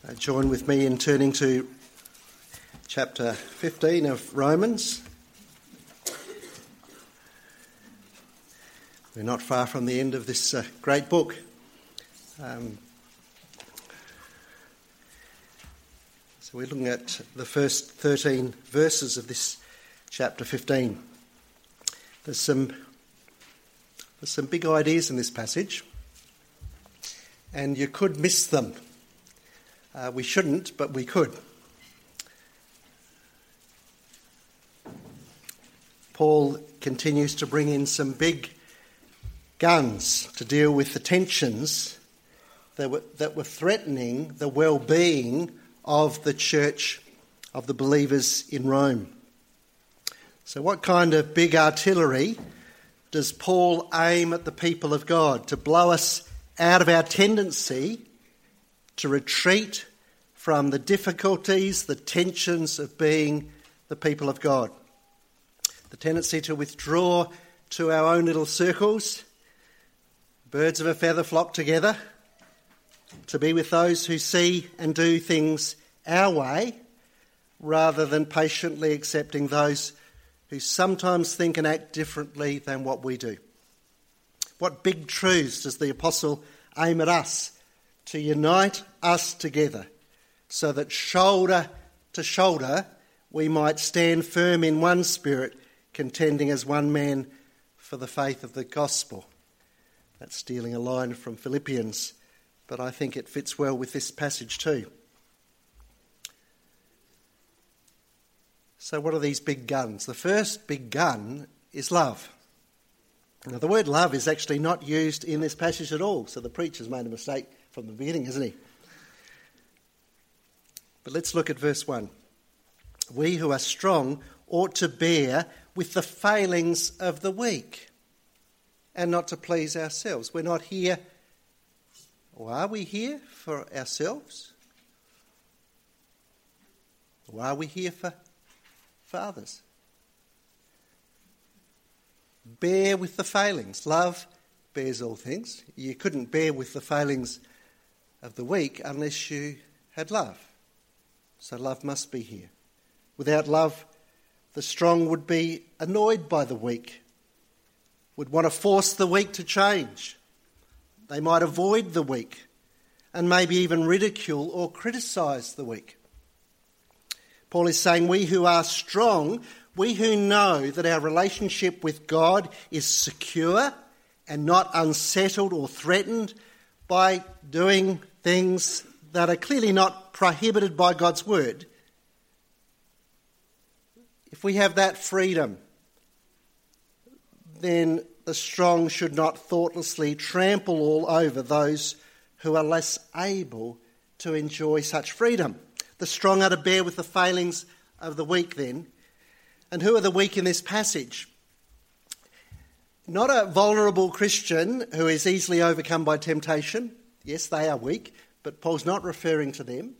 Join with me in turning to chapter 15 of Romans. We're not far from the end of this great book. So we're looking at the first 13 verses of this chapter 15. There's some big ideas in this passage, and you could miss them. We shouldn't, but we could. Paul continues to bring in some big guns to deal with the tensions that were threatening the well-being of the church, of the believers in Rome. So what kind of big artillery does Paul aim at the people of God to blow us out of our tendency to retreat from the difficulties, the tensions of being the people of God? The tendency to withdraw to our own little circles, birds of a feather flock together, to be with those who see and do things our way, rather than patiently accepting those who sometimes think and act differently than what we do. What big truths does the apostle aim at us? To unite us together so that shoulder to shoulder we might stand firm in one spirit, contending as one man for the faith of the gospel. That's stealing a line from Philippians, but I think it fits well with this passage too. So what are these big guns? The first big gun is love. Now the word love is actually not used in this passage at all, so the preacher's made a mistake from the beginning, hasn't he? But let's look at verse 1. We who are strong ought to bear with the failings of the weak and not to please ourselves. We're not here, or are we here for ourselves? Or are we here for others? Bear with the failings. Love bears all things. You couldn't bear with the failings of the weak unless you had love. So love must be here. Without love, the strong would be annoyed by the weak, would want to force the weak to change. They might avoid the weak and maybe even ridicule or criticise the weak. Paul is saying we who are strong, we who know that our relationship with God is secure and not unsettled or threatened by doing things that are clearly not prohibited by God's word, if we have that freedom, then the strong should not thoughtlessly trample all over those who are less able to enjoy such freedom. The strong are to bear with the failings of the weak then. And who are the weak in this passage? Not a vulnerable Christian who is easily overcome by temptation. Yes, they are weak, but Paul's not referring to them.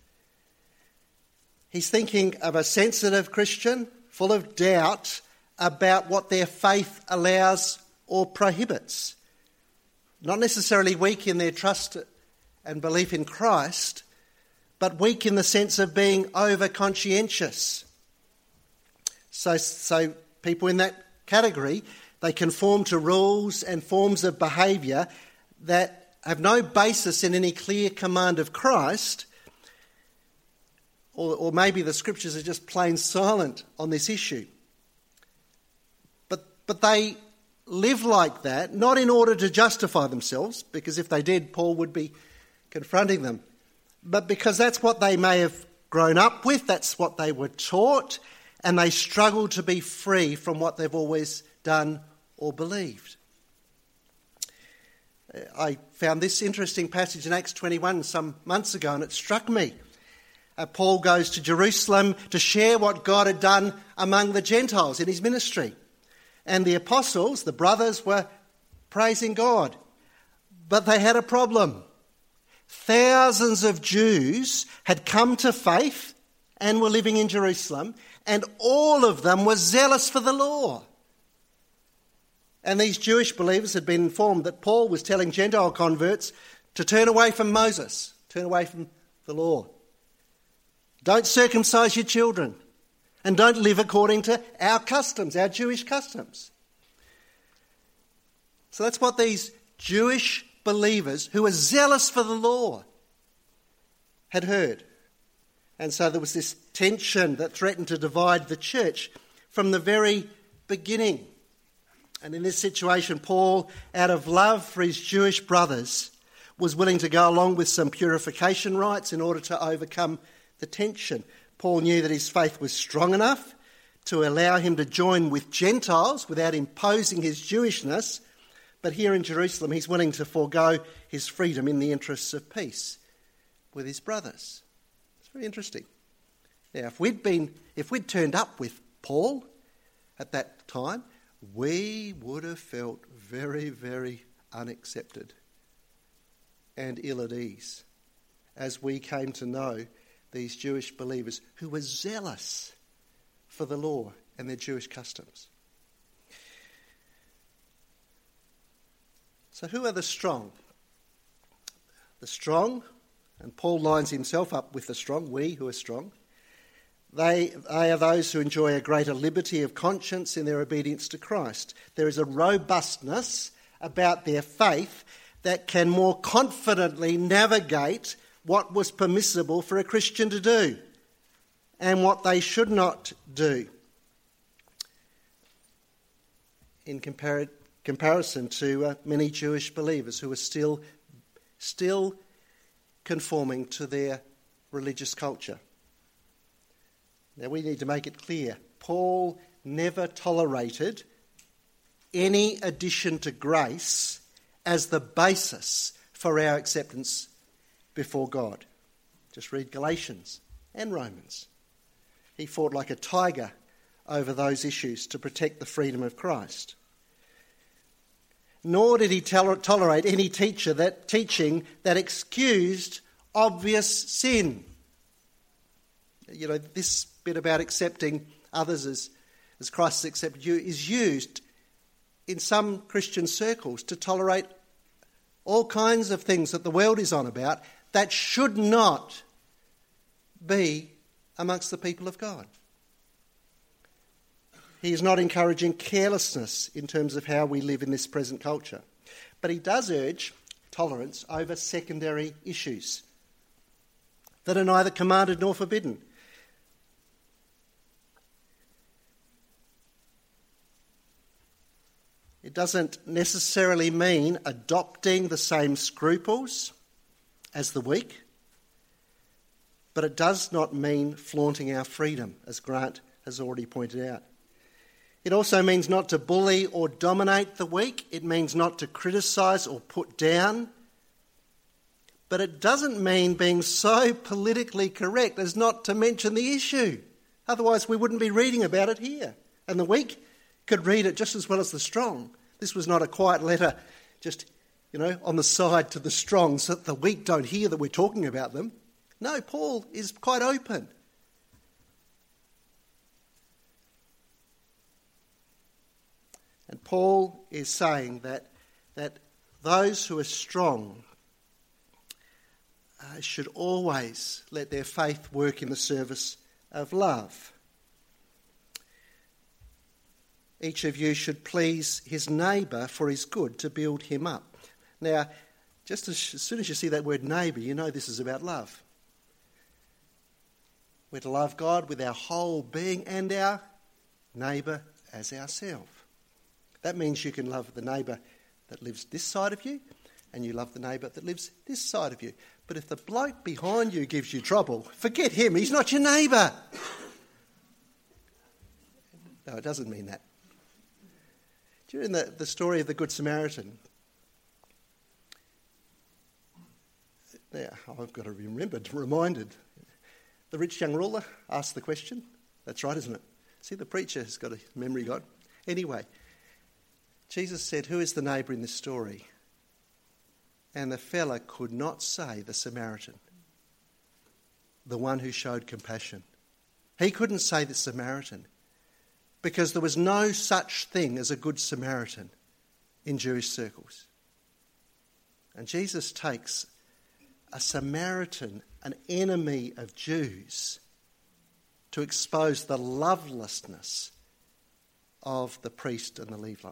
He's thinking of a sensitive Christian full of doubt about what their faith allows or prohibits. Not necessarily weak in their trust and belief in Christ, but weak in the sense of being over-conscientious. So people in that category, they conform to rules and forms of behaviour that have no basis in any clear command of Christ, or maybe the scriptures are just plain silent on this issue. But they live like that, not in order to justify themselves, because if they did, Paul would be confronting them, but because that's what they may have grown up with, that's what they were taught, and they struggle to be free from what they've always done or believed. I found this interesting passage in Acts 21 some months ago, and it struck me. Paul goes to Jerusalem to share what God had done among the Gentiles in his ministry. And the apostles, the brothers, were praising God. But they had a problem. Thousands of Jews had come to faith and were living in Jerusalem, and all of them were zealous for the law. And these Jewish believers had been informed that Paul was telling Gentile converts to turn away from Moses, turn away from the law. Don't circumcise your children. And don't live according to our customs, our Jewish customs. So that's what these Jewish believers who were zealous for the law had heard. And so there was this tension that threatened to divide the church from the very beginning. And in this situation, Paul, out of love for his Jewish brothers, was willing to go along with some purification rites in order to overcome the tension. Paul knew that his faith was strong enough to allow him to join with Gentiles without imposing his Jewishness, but here in Jerusalem he's willing to forego his freedom in the interests of peace with his brothers. It's very interesting. Now, if we'd turned up with Paul at that time, we would have felt very, very unaccepted and ill at ease as we came to know these Jewish believers who were zealous for the law and their Jewish customs. So who are the strong? The strong, and Paul lines himself up with the strong, we who are strong. They are those who enjoy a greater liberty of conscience in their obedience to Christ. There is a robustness about their faith that can more confidently navigate what was permissible for a Christian to do and what they should not do in comparison to many Jewish believers who are still conforming to their religious culture. Now we need to make it clear, Paul never tolerated any addition to grace as the basis for our acceptance before God. Just read Galatians and Romans. He fought like a tiger over those issues to protect the freedom of Christ. Nor did he tolerate any teaching that excused obvious sin. You know, this bit about accepting others as Christ has accepted you is used in some Christian circles to tolerate all kinds of things that the world is on about that should not be amongst the people of God. He is not encouraging carelessness in terms of how we live in this present culture. But he does urge tolerance over secondary issues that are neither commanded nor forbidden. It doesn't necessarily mean adopting the same scruples as the weak, but it does not mean flaunting our freedom, as Grant has already pointed out. It also means not to bully or dominate the weak. It means not to criticise or put down. But it doesn't mean being so politically correct as not to mention the issue. Otherwise, we wouldn't be reading about it here. And the weak could read it just as well as the strong. This was not a quiet letter just, on the side to the strong so that the weak don't hear that we're talking about them. No, Paul is quite open. And Paul is saying that those who are strong should always let their faith work in the service of love. Each of you should please his neighbour for his good, to build him up. Now, just as soon as you see that word neighbour, you know this is about love. We're to love God with our whole being and our neighbour as ourselves. That means you can love the neighbour that lives this side of you and you love the neighbour that lives this side of you. But if the bloke behind you gives you trouble, forget him, he's not your neighbour. No, it doesn't mean that. During the story of the Good Samaritan, now I've got to be reminded. The rich young ruler asked the question. That's right, isn't it? See, the preacher has got a memory god. Anyway, Jesus said, who is the neighbour in this story? And the fella could not say the Samaritan, the one who showed compassion. He couldn't say the Samaritan because there was no such thing as a good Samaritan in Jewish circles. And Jesus takes a Samaritan, an enemy of Jews, to expose the lovelessness of the priest and the Levite.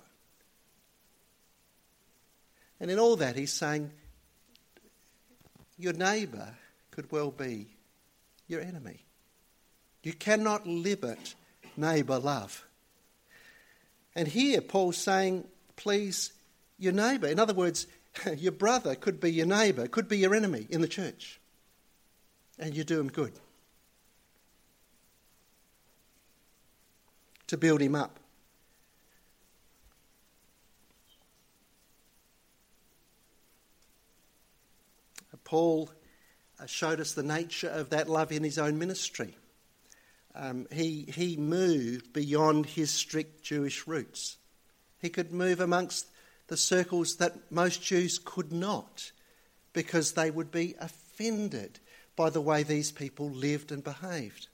And in all that, he's saying your neighbour could well be your enemy. You cannot limit neighbour love. And here Paul's saying, please, your neighbour. In other words, your brother could be your neighbour, could be your enemy in the church. And you do him good. To build him up. Paul showed us the nature of that love in his own ministry. He moved beyond his strict Jewish roots. He could move amongst the circles that most Jews could not, because they would be offended by the way these people lived and behaved.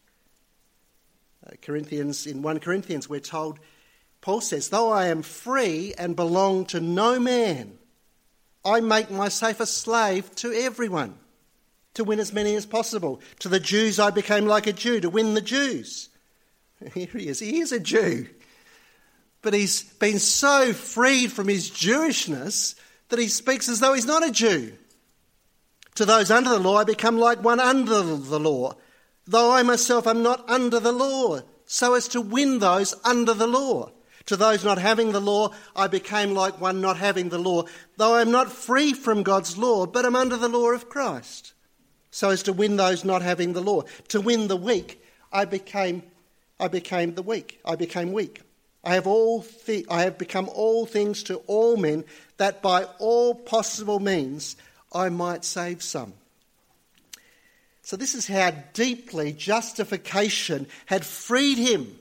In 1 Corinthians, we're told, Paul says, though I am free and belong to no man, I make myself a slave to everyone, to win as many as possible. To the Jews I became like a Jew, to win the Jews. Here he is. He is a Jew. But he's been so freed from his Jewishness that he speaks as though he's not a Jew. To those under the law I become like one under the law, though I myself am not under the law, so as to win those under the law. To those not having the law, I became like one not having the law, though I am not free from God's law, but am under the law of Christ, so as to win those not having the law. To win the weak, I became the weak. I became weak. I have become all things to all men, that by all possible means I might save some. So this is how deeply justification had freed him.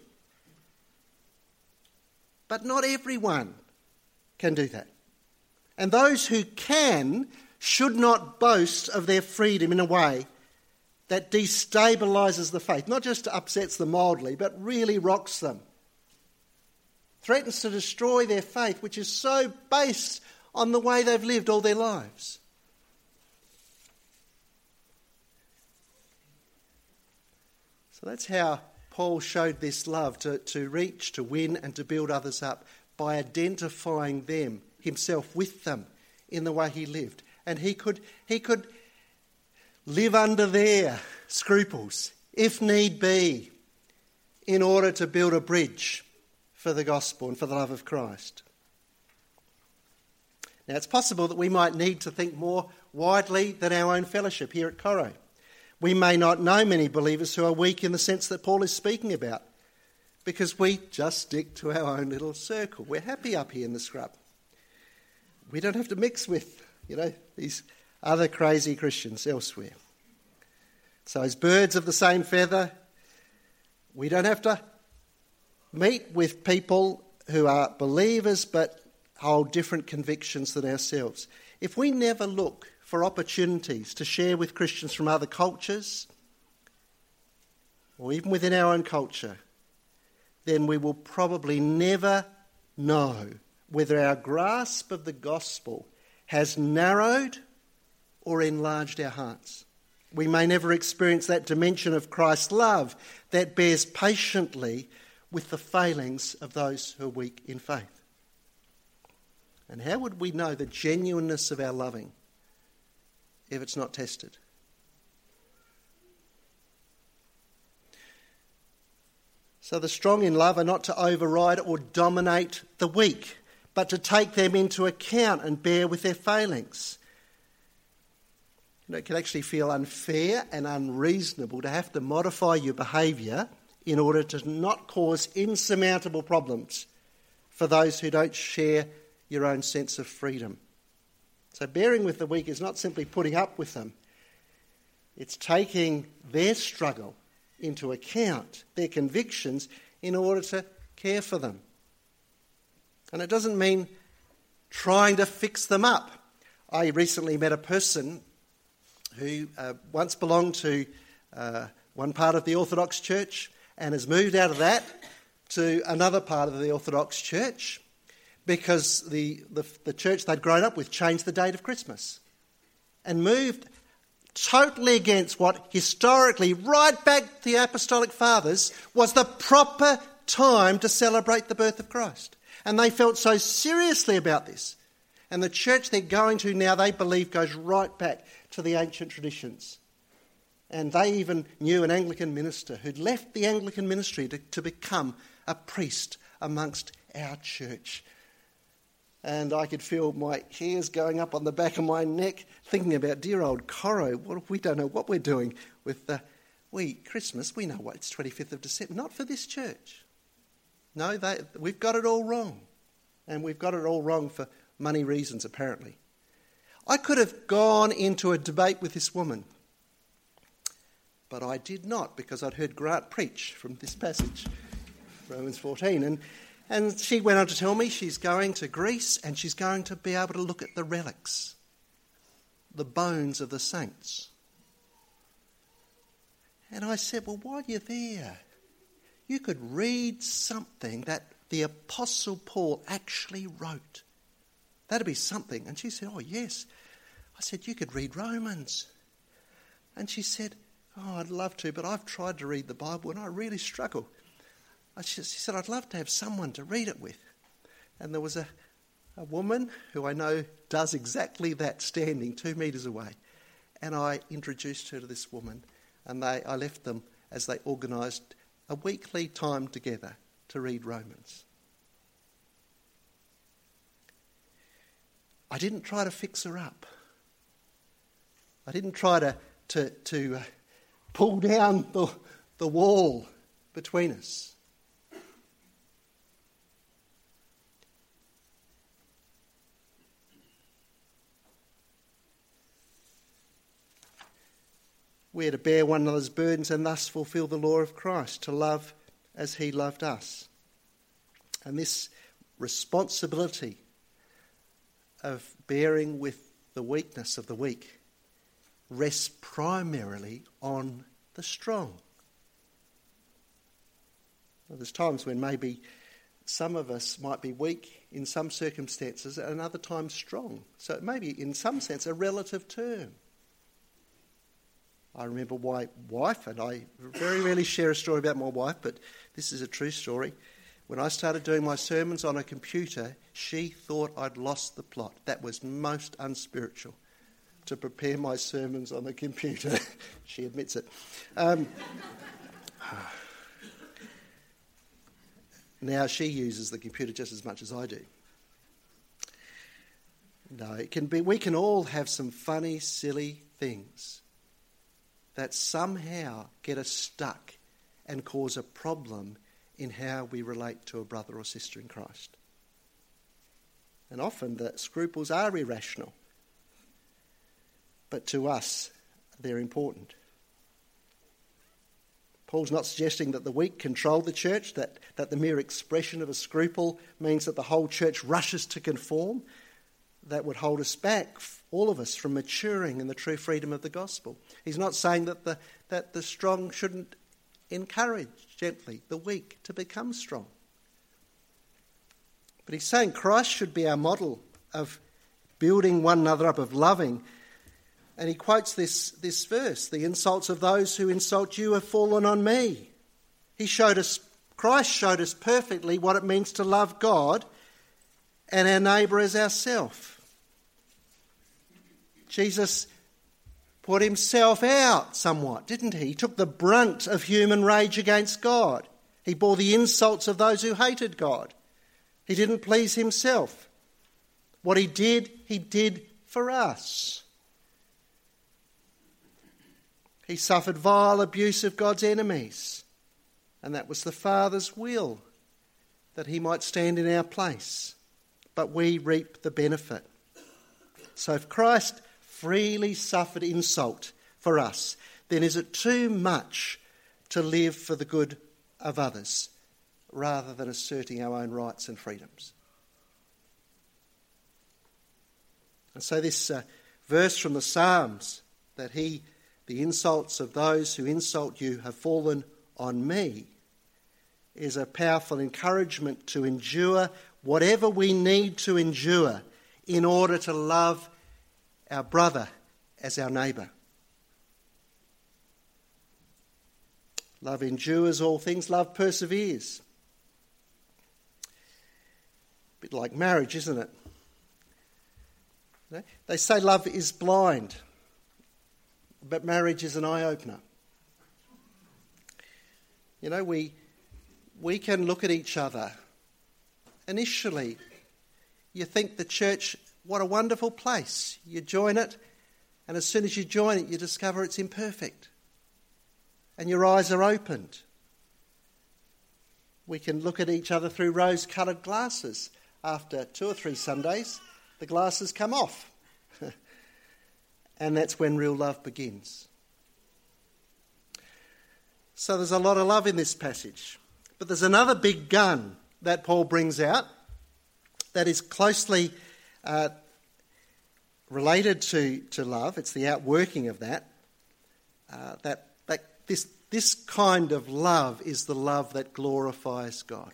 But not everyone can do that. And those who can should not boast of their freedom in a way that destabilises the faith. Not just upsets them mildly, but really rocks them. Threatens to destroy their faith, which is so based on the way they've lived all their lives. So that's how Paul showed this love to reach, to win and to build others up by identifying them, himself with them in the way he lived. And he could live under their scruples, if need be, in order to build a bridge for the gospel and for the love of Christ. Now it's possible that we might need to think more widely than our own fellowship here at Coro. We may not know many believers who are weak in the sense that Paul is speaking about, because we just stick to our own little circle. We're happy up here in the scrub. We don't have to mix with, these other crazy Christians elsewhere. So as birds of the same feather, we don't have to meet with people who are believers but hold different convictions than ourselves. If we never look for opportunities to share with Christians from other cultures, or even within our own culture, then we will probably never know whether our grasp of the gospel has narrowed or enlarged our hearts. We may never experience that dimension of Christ's love that bears patiently with the failings of those who are weak in faith. And how would we know the genuineness of our loving if it's not tested? So the strong in love are not to override or dominate the weak, but to take them into account and bear with their failings. It can actually feel unfair and unreasonable to have to modify your behaviour in order to not cause insurmountable problems for those who don't share your own sense of freedom. So bearing with the weak is not simply putting up with them. It's taking their struggle into account, their convictions, in order to care for them. And it doesn't mean trying to fix them up. I recently met a person who once belonged to one part of the Orthodox Church and has moved out of that to another part of the Orthodox Church because the church they'd grown up with changed the date of Christmas and moved totally against what historically, right back to the Apostolic Fathers, was the proper time to celebrate the birth of Christ. And they felt so seriously about this. And the church they're going to now, they believe, goes right back to the ancient traditions. And they even knew an Anglican minister who'd left the Anglican ministry to become a priest amongst our church. And I could feel my hairs going up on the back of my neck, thinking about dear old Coro. We don't know what we're doing with Christmas. We know what it's 25th of December. Not for this church. No, we've got it all wrong. And we've got it all wrong for money reasons, apparently. I could have gone into a debate with this woman, but I did not, because I'd heard Grant preach from this passage, Romans 14. And she went on to tell me she's going to Greece and she's going to be able to look at the relics, the bones of the saints. And I said, well, while you're there, you could read something that the Apostle Paul actually wrote. That'd be something. And she said, oh, yes. I said, you could read Romans. And she said, oh, I'd love to, but I've tried to read the Bible and I really struggle. She said, I'd love to have someone to read it with. And there was a woman who I know does exactly that, standing 2 metres away. And I introduced her to this woman, and I left them as they organised a weekly time together to read Romans. I didn't try to fix her up. I didn't try to pull down the wall between us. We are to bear one another's burdens and thus fulfil the law of Christ, to love as he loved us. And this responsibility of bearing with the weakness of the weak rests primarily on the strong. Well, there's times when maybe some of us might be weak in some circumstances and other times strong. So it may be, in some sense, a relative term. I remember my wife, and I very rarely share a story about my wife, but this is a true story. When I started doing my sermons on a computer, she thought I'd lost the plot. That was most unspiritual, to prepare my sermons on the computer. She admits it. Now she uses the computer just as much as I do. No, it can be. We can all have some funny, silly things that somehow get us stuck and cause a problem in how we relate to a brother or sister in Christ. And often the scruples are irrational, but to us they're important. Paul's not suggesting that the weak control the church, that the mere expression of a scruple means that the whole church rushes to conform. That would hold us back, all of us, from maturing in the true freedom of the gospel. He's not saying that the strong shouldn't encourage gently the weak to become strong. But he's saying Christ should be our model of building one another up, of loving. And he quotes this verse, the insults of those who insult you have fallen on me. Christ showed us perfectly what it means to love God and our neighbour as ourselves. Jesus put himself out somewhat, didn't he? He took the brunt of human rage against God. He bore the insults of those who hated God. He didn't please himself. What he did for us. He suffered vile abuse of God's enemies. And that was the Father's will, that he might stand in our place. But we reap the benefit. So if Christ freely suffered insult for us, then is it too much to live for the good of others rather than asserting our own rights and freedoms? And so this verse from the Psalms, that the insults of those who insult you have fallen on me, is a powerful encouragement to endure whatever we need to endure in order to love our brother as our neighbour. Love endures all things. Love perseveres. A bit like marriage, isn't it? They say love is blind, but marriage is an eye-opener. You know, we can look at each other. Initially, you think the church, what a wonderful place. You join it, and as soon as you join it, you discover it's imperfect. And your eyes are opened. We can look at each other through rose-coloured glasses. After 2 or 3 Sundays, the glasses come off. And that's when real love begins. So there's a lot of love in this passage. But there's another big gun that Paul brings out that is closely related to love. It's the outworking of that. This kind of love is the love that glorifies God.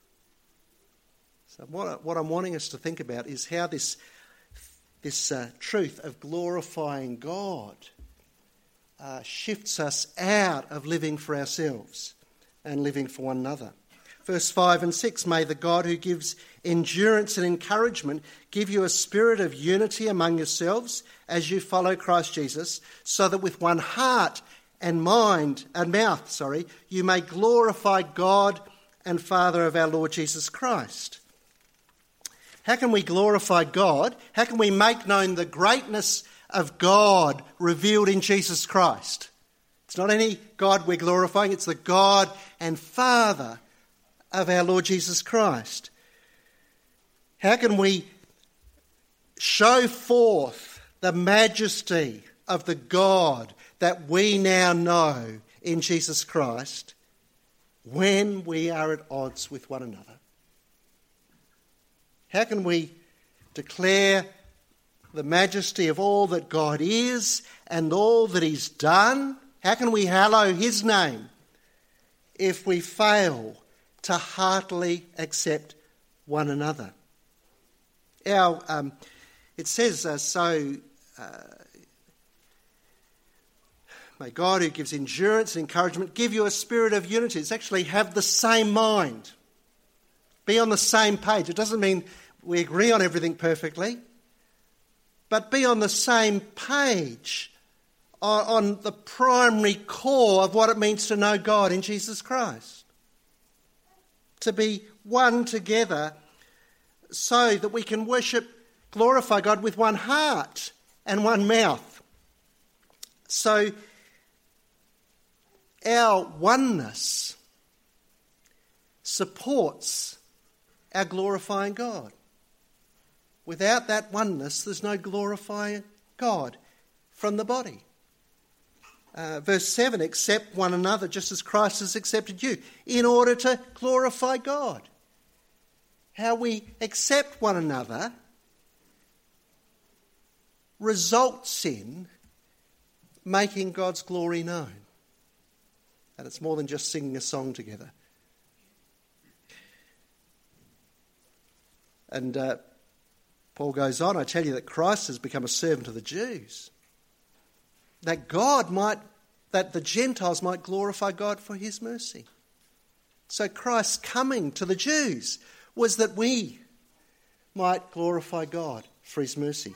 So what I'm wanting us to think about is how this truth of glorifying God shifts us out of living for ourselves and living for one another. Verse 5 and 6, may the God who gives endurance and encouragement give you a spirit of unity among yourselves as you follow Christ Jesus, so that with one heart and mouth, you may glorify God and Father of our Lord Jesus Christ. How can we glorify God? How can we make known the greatness of God revealed in Jesus Christ? It's not any God we're glorifying, it's the God and Father of our Lord Jesus Christ. How can we show forth the majesty of the God that we now know in Jesus Christ when we are at odds with one another? How can we declare the majesty of all that God is and all that He's done? How can we hallow His name if we fail to heartily accept one another? It says, may God who gives endurance and encouragement give you a spirit of unity. It's actually have the same mind. Be on the same page. It doesn't mean we agree on everything perfectly, but be on the same page on the primary core of what it means to know God in Jesus Christ. To be one together so that we can glorify God with one heart and one mouth. So our oneness supports our glorifying God. Without that oneness, there's no glorifying God from the body. Verse 7, accept one another just as Christ has accepted you, in order to glorify God. How we accept one another results in making God's glory known. And it's more than just singing a song together. And Paul goes on, I tell you that Christ has become a servant of the Jews, that the Gentiles might glorify God for His mercy. So Christ's coming to the Jews was that we might glorify God for His mercy.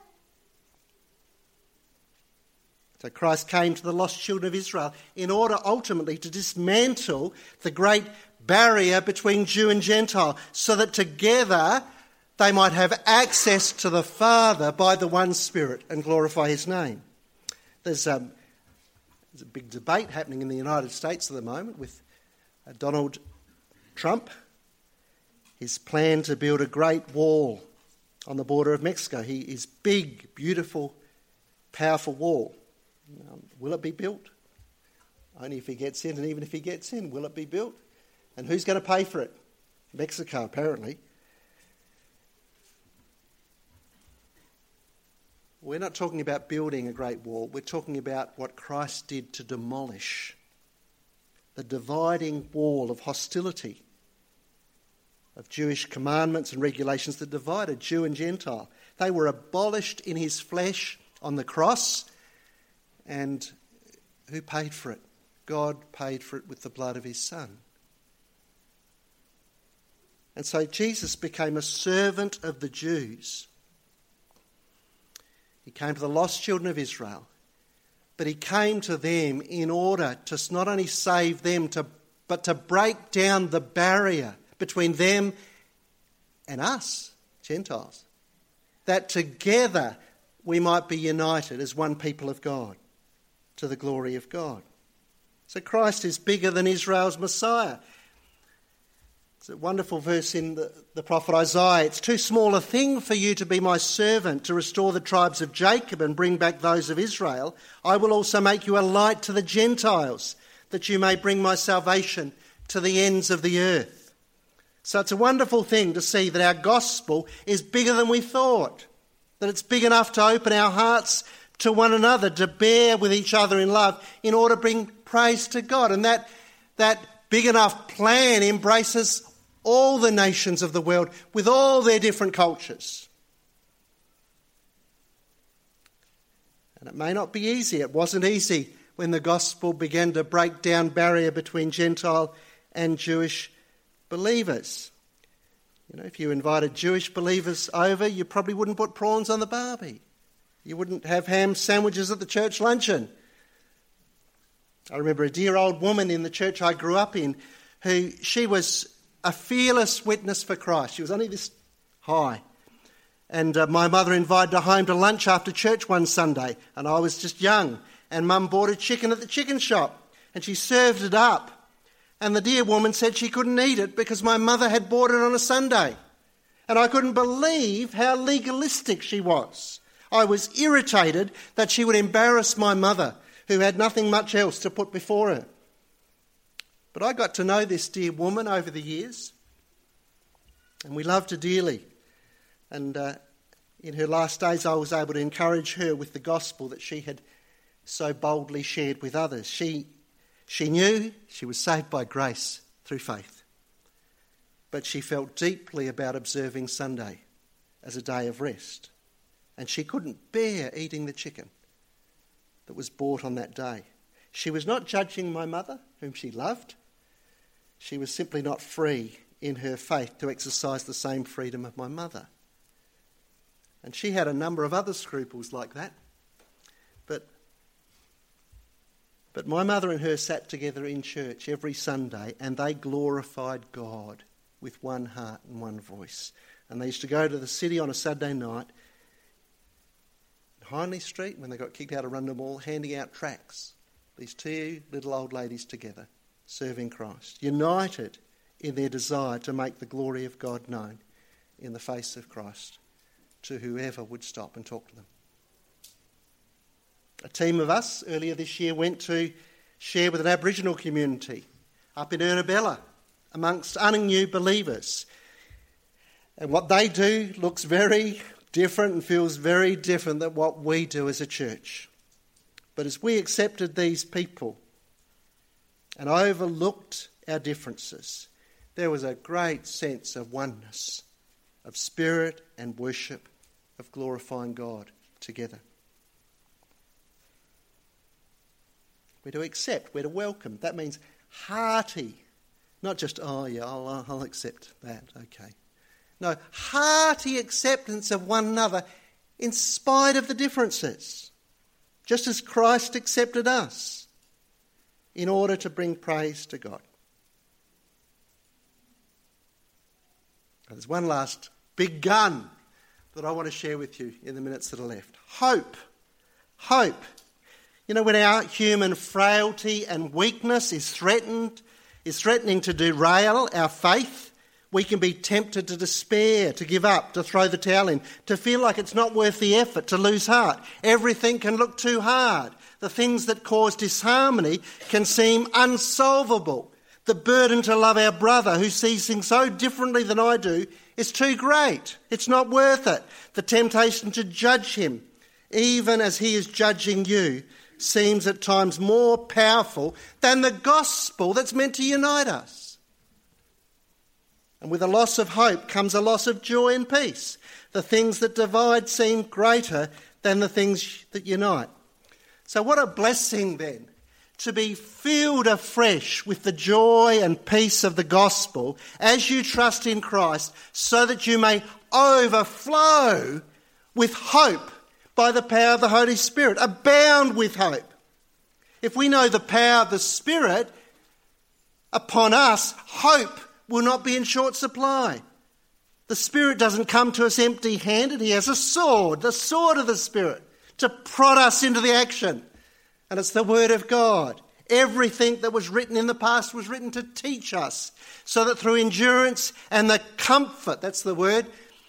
So Christ came to the lost children of Israel in order ultimately to dismantle the great barrier between Jew and Gentile, so that together they might have access to the Father by the one Spirit and glorify His name. There's a big debate happening in the United States at the moment with Donald Trump. His plan to build a great wall on the border of Mexico. His big, beautiful, powerful wall. Will it be built? Only if he gets in, and even if he gets in, will it be built? And who's going to pay for it? Mexico, apparently. We're not talking about building a great wall. We're talking about what Christ did to demolish the dividing wall of hostility, of Jewish commandments and regulations that divided Jew and Gentile. They were abolished in His flesh on the cross. And who paid for it? God paid for it with the blood of his Son. And so Jesus became a servant of the Jews. He came to the lost children of Israel, but he came to them in order to not only save them, but to break down the barrier between them and us, Gentiles, that together we might be united as one people of God to the glory of God. So Christ is bigger than Israel's Messiah. It's a wonderful verse in the prophet Isaiah. It's too small a thing for you to be my servant, to restore the tribes of Jacob and bring back those of Israel. I will also make you a light to the Gentiles, that you may bring my salvation to the ends of the earth. So it's a wonderful thing to see that our gospel is bigger than we thought, that it's big enough to open our hearts to one another, to bear with each other in love in order to bring praise to God. And that big enough plan embraces all the nations of the world with all their different cultures. And it may not be easy. It wasn't easy when the gospel began to break down barrier between Gentile and Jewish believers. You know, if you invited Jewish believers over, you probably wouldn't put prawns on the barbie. You wouldn't have ham sandwiches at the church luncheon. I remember a dear old woman in the church I grew up in she was a fearless witness for Christ. She was only this high. And my mother invited her home to lunch after church one Sunday, and I was just young. And Mum bought a chicken at the chicken shop, and she served it up. And the dear woman said she couldn't eat it because my mother had bought it on a Sunday. And I couldn't believe how legalistic she was. I was irritated that she would embarrass my mother, who had nothing much else to put before her. But I got to know this dear woman over the years, and we loved her dearly. And in her last days, I was able to encourage her with the gospel that she had so boldly shared with others. She knew she was saved by grace through faith, but she felt deeply about observing Sunday as a day of rest, and she couldn't bear eating the chicken that was bought on that day. She was not judging my mother, whom she loved. She was simply not free in her faith to exercise the same freedom of my mother. And she had a number of other scruples like that. But my mother and her sat together in church every Sunday, and they glorified God with one heart and one voice. And they used to go to the city on a Saturday night, Hindley Street, when they got kicked out of Rundle Mall, handing out tracts. These two little old ladies together, serving Christ, united in their desire to make the glory of God known in the face of Christ to whoever would stop and talk to them. A team of us earlier this year went to share with an Aboriginal community up in Ernabella amongst unnew believers. And what they do looks very different and feels very different than what we do as a church. But as we accepted these people and overlooked our differences, there was a great sense of oneness, of spirit and worship, of glorifying God together. We're to accept, we're to welcome. That means hearty, not just, oh yeah, I'll accept that, okay. No, hearty acceptance of one another in spite of the differences, just as Christ accepted us in order to bring praise to God. Now, there's one last big gun that I want to share with you in the minutes that are left. Hope. Hope. You know, when our human frailty and weakness is threatening to derail our faith, we can be tempted to despair, to give up, to throw the towel in, to feel like it's not worth the effort, to lose heart. Everything can look too hard. The things that cause disharmony can seem unsolvable. The burden to love our brother who sees things so differently than I do is too great. It's not worth it. The temptation to judge him, even as he is judging you, seems at times more powerful than the gospel that's meant to unite us. And with a loss of hope comes a loss of joy and peace. The things that divide seem greater than the things that unite. So what a blessing then to be filled afresh with the joy and peace of the gospel as you trust in Christ, so that you may overflow with hope by the power of the Holy Spirit. Abound with hope. If we know the power of the Spirit upon us, hope will not be in short supply. The Spirit doesn't come to us empty-handed. He has a sword, the sword of the Spirit, to prod us into the action. And it's the Word of God. Everything that was written in the past was written to teach us, so that through endurance and the comfort, that's the word,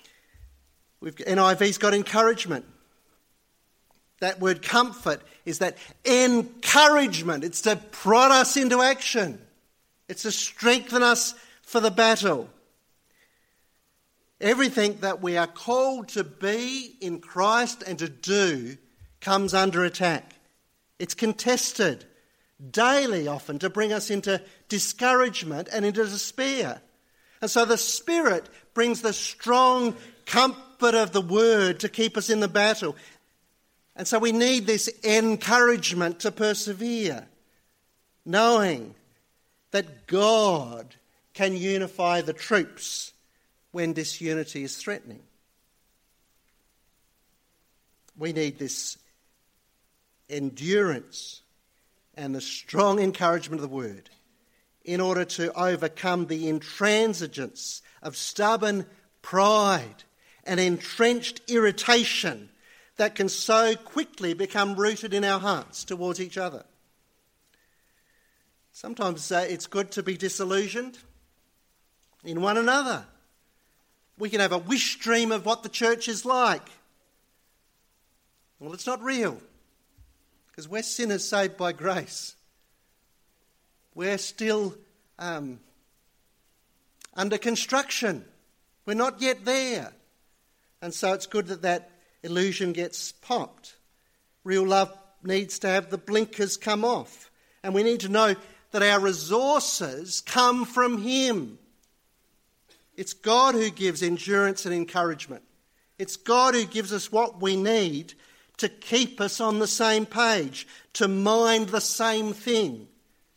NIV's got encouragement. That word comfort is that encouragement. It's to prod us into action. It's to strengthen us for the battle. Everything that we are called to be in Christ and to do comes under attack. It's contested daily often to bring us into discouragement and into despair. And so the Spirit brings the strong comfort of the Word to keep us in the battle. And so we need this encouragement to persevere, knowing that God can unify the troops when disunity is threatening. We need this endurance and the strong encouragement of the Word in order to overcome the intransigence of stubborn pride and entrenched irritation that can so quickly become rooted in our hearts towards each other. Sometimes it's good to be disillusioned in one another. We can have a wish dream of what the church is like. Well, it's not real, because we're sinners saved by grace. We're still under construction. We're not yet there. And so it's good that that illusion gets popped. Real love needs to have the blinkers come off. And we need to know that our resources come from Him. It's God who gives endurance and encouragement. It's God who gives us what we need to keep us on the same page, to mind the same thing.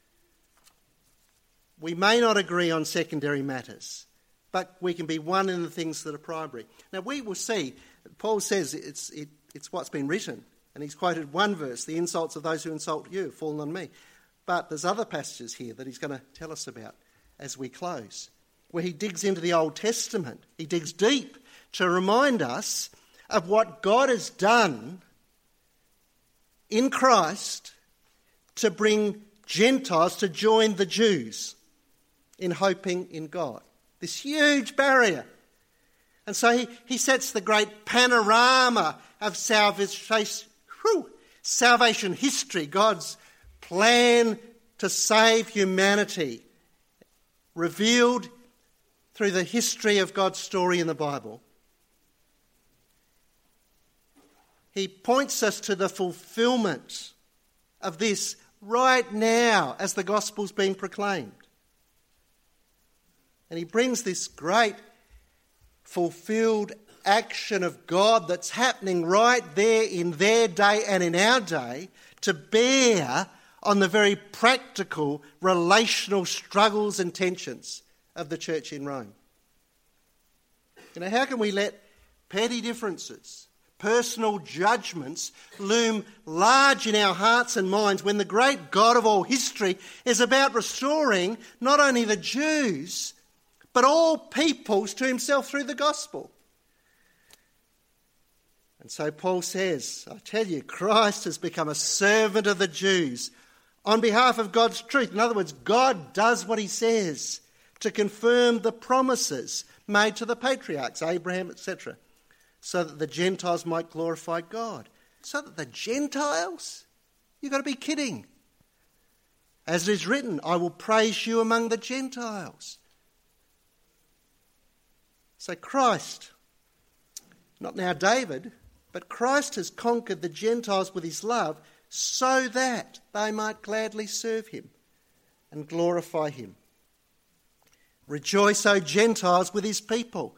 We may not agree on secondary matters, but we can be one in the things that are primary. Now we will see, Paul says it's what's been written, and he's quoted one verse, the insults of those who insult you have fallen on me. But there's other passages here that he's going to tell us about as we close, where he digs into the Old Testament. He digs deep to remind us of what God has done in Christ to bring Gentiles to join the Jews in hoping in God. This huge barrier. And so he sets the great panorama of salvation history, God's plan to save humanity, revealed through the history of God's story in the Bible. He points us to the fulfillment of this right now as the gospel's being proclaimed. And he brings this great fulfilled action of God that's happening right there in their day and in our day to bear on the very practical relational struggles and tensions of the church in Rome. You know, how can we let petty differences, personal judgments loom large in our hearts and minds when the great God of all history is about restoring not only the Jews but all peoples to himself through the gospel? And so Paul says, I tell you, Christ has become a servant of the Jews on behalf of God's truth. In other words, God does what he says to confirm the promises made to the patriarchs, Abraham, etc., so that the Gentiles might glorify God. So that the Gentiles? You've got to be kidding. As it is written, I will praise you among the Gentiles. So Christ, not now David, but Christ has conquered the Gentiles with his love so that they might gladly serve him and glorify him. Rejoice, O Gentiles, with his people.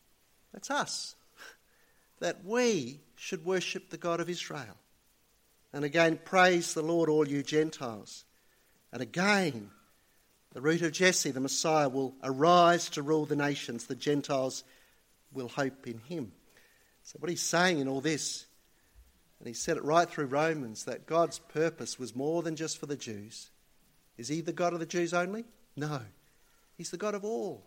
That's us. That we should worship the God of Israel. And again, praise the Lord, all you Gentiles. And again, the root of Jesse, the Messiah, will arise to rule the nations. The Gentiles will hope in him. So what he's saying in all this, and he said it right through Romans, that God's purpose was more than just for the Jews. Is he the God of the Jews only? No. He's the God of all.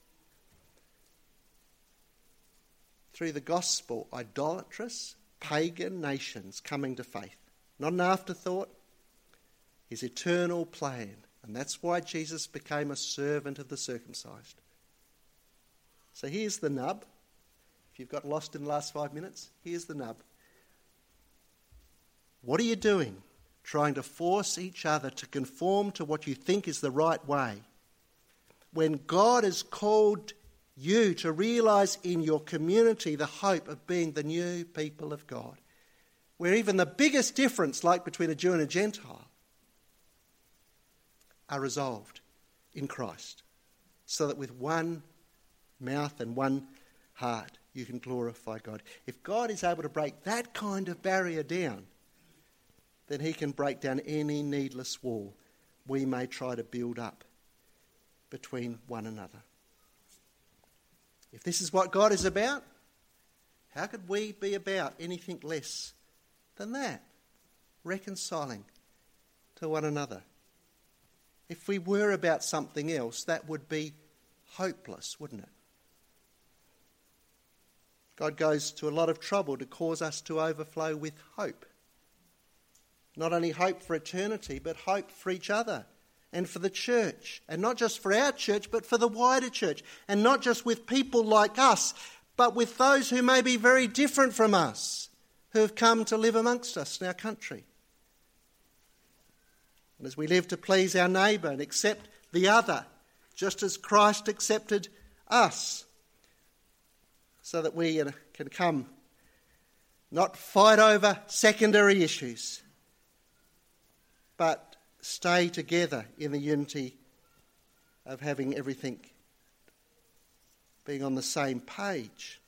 Through the gospel, idolatrous, pagan nations coming to faith. Not an afterthought. His eternal plan. And that's why Jesus became a servant of the circumcised. So here's the nub. If you've got lost in the last 5 minutes, here's the nub. What are you doing? Trying to force each other to conform to what you think is the right way, when God has called you to realise in your community the hope of being the new people of God, where even the biggest difference, like between a Jew and a Gentile, are resolved in Christ, so that with one mouth and one heart you can glorify God. If God is able to break that kind of barrier down, then he can break down any needless wall we may try to build up between one another. If this is what God is about, how could we be about anything less than that? Reconciling to one another. If we were about something else, that would be hopeless, wouldn't it? God goes to a lot of trouble to cause us to overflow with hope. Not only hope for eternity, but hope for each other and for the church. And not just for our church, but for the wider church. And not just with people like us, but with those who may be very different from us, who have come to live amongst us in our country. And as we live to please our neighbour and accept the other, just as Christ accepted us, so that we can come, not fight over secondary issues, but stay together in the unity of having everything being on the same page.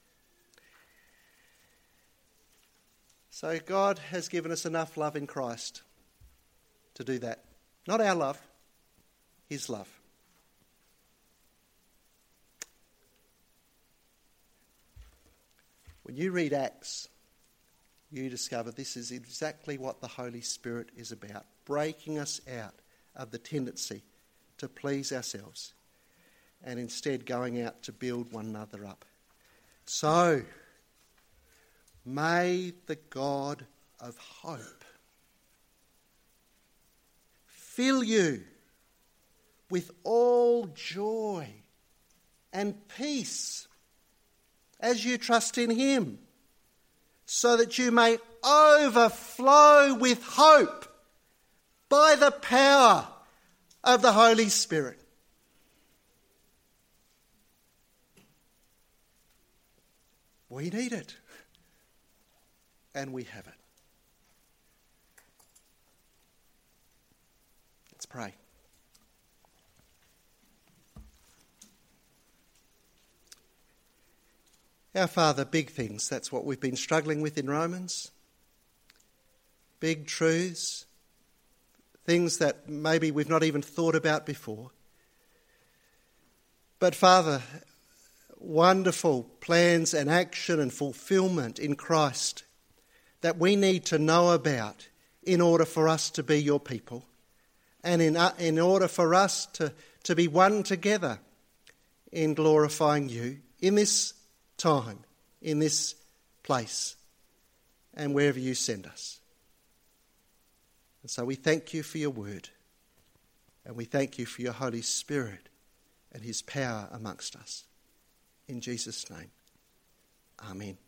So God has given us enough love in Christ to do that. Not our love, his love. When you read Acts, you discover this is exactly what the Holy Spirit is about, breaking us out of the tendency to please ourselves and instead going out to build one another up. So, may the God of hope fill you with all joy and peace as you trust in him, so that you may overflow with hope by the power of the Holy Spirit. We need it, and we have it. Let's pray. Our Father, big things, that's what we've been struggling with in Romans. Big truths, things that maybe we've not even thought about before. But Father, wonderful plans and action and fulfilment in Christ that we need to know about in order for us to be your people, and in order for us to be one together in glorifying you in this time, in this place, and wherever you send us. And so we thank you for your word, and we thank you for your Holy Spirit and his power amongst us. In Jesus' name, amen.